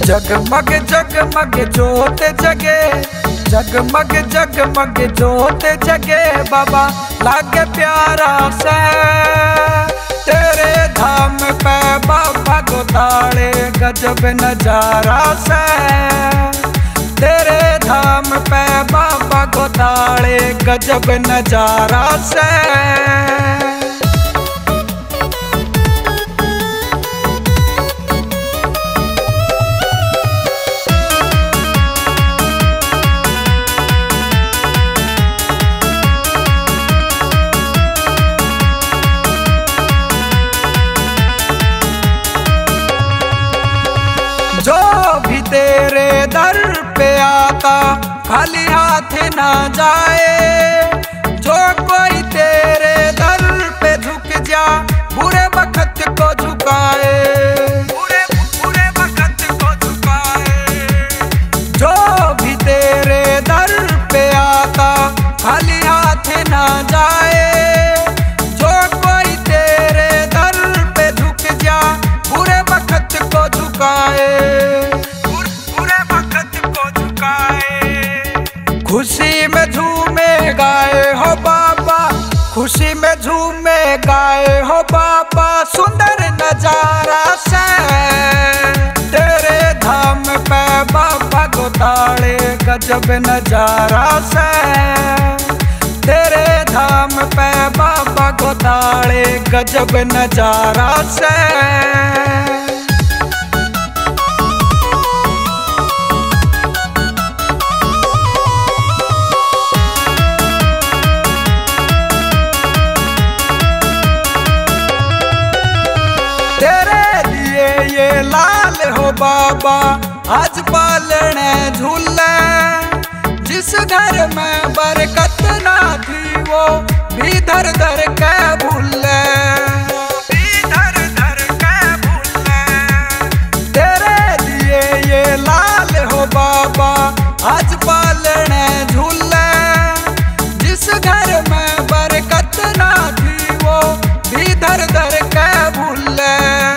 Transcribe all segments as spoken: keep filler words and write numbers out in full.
जगमग जगमग जोत जगे, जगमग जगमग जोत जगे बाबा लागे प्यारा से। तेरे धाम पे बाबा गोताले गजब नजारा से। तेरे धाम पे बाबा गोताले गजब नजारा से। जो भी तेरे दर पे आता खाली हाथ ना जाए। जो कोई तेरे दर पे झुक जा बुरे वक्त को झुकाए, बुरे बुरे वक्त को झुकाए। जो भी तेरे दर पे आता खाली हाथ ना जाए। जो कोई तेरे दर पे झुक जा बुरे वक्त को झुकाए, खुशी में झूमे गाए हो बाबा, खुशी में झूमे गाए हो बाबा सुंदर नजारा से। तेरे धाम पे बाबा गोताले गजब नजारा से। तेरे धाम पे बाबा गोताले गजब नजारा से। लाल हो बाबा आज पालने झूले। जिस घर में बरकत ना थी वो भी धर धर के भूले, भी धर धर के भूले। तेरे लिए ये लाल हो बाबा आज पालने झूले। जिस घर में बरकत ना थी वो भी धर धर के भूले।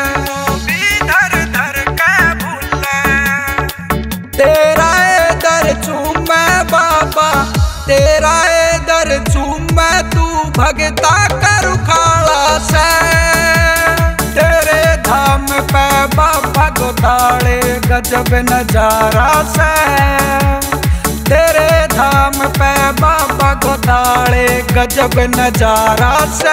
तेरा दर चूमे बाबा, तेरा दर चूमे तू भगता कर उखाड़ा से। तेरे धाम पे बाबा गोताले गजब नजारा से। तेरे धाम पे बाबा गोताले गजब नजारा से।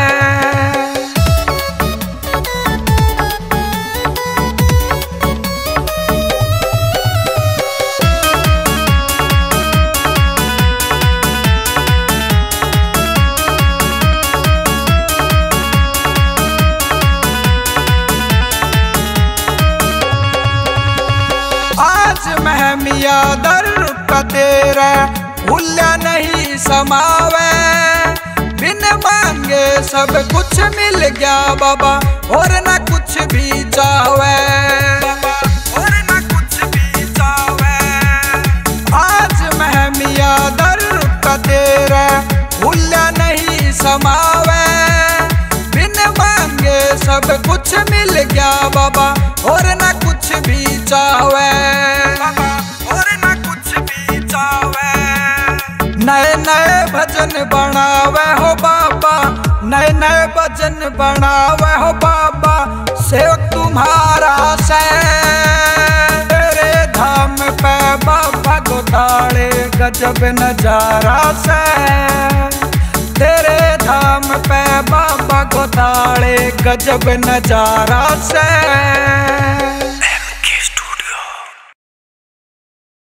महमिया दर का तेरा भूल्या नहीं समावे। बिन मांगे सब कुछ मिल गया बाबा और न कुछ भी चाहे, और न कुछ भी चाहे। आज महमिया दर का तेरा भूल्या नहीं समावे। बिन मांगे सब कुछ मिल गया बाबा और न कुछ भी चाहे, और न कुछ भी चाहे। नए नए भजन बनावे हो बाबा, नए नए भजन बनावे हो बाबा सेवक तुम्हारा से। तेरे धाम पे बाबा गोताले गजब नजारा से। तेरे धाम पे बाबा गोताले गजब नजारा से।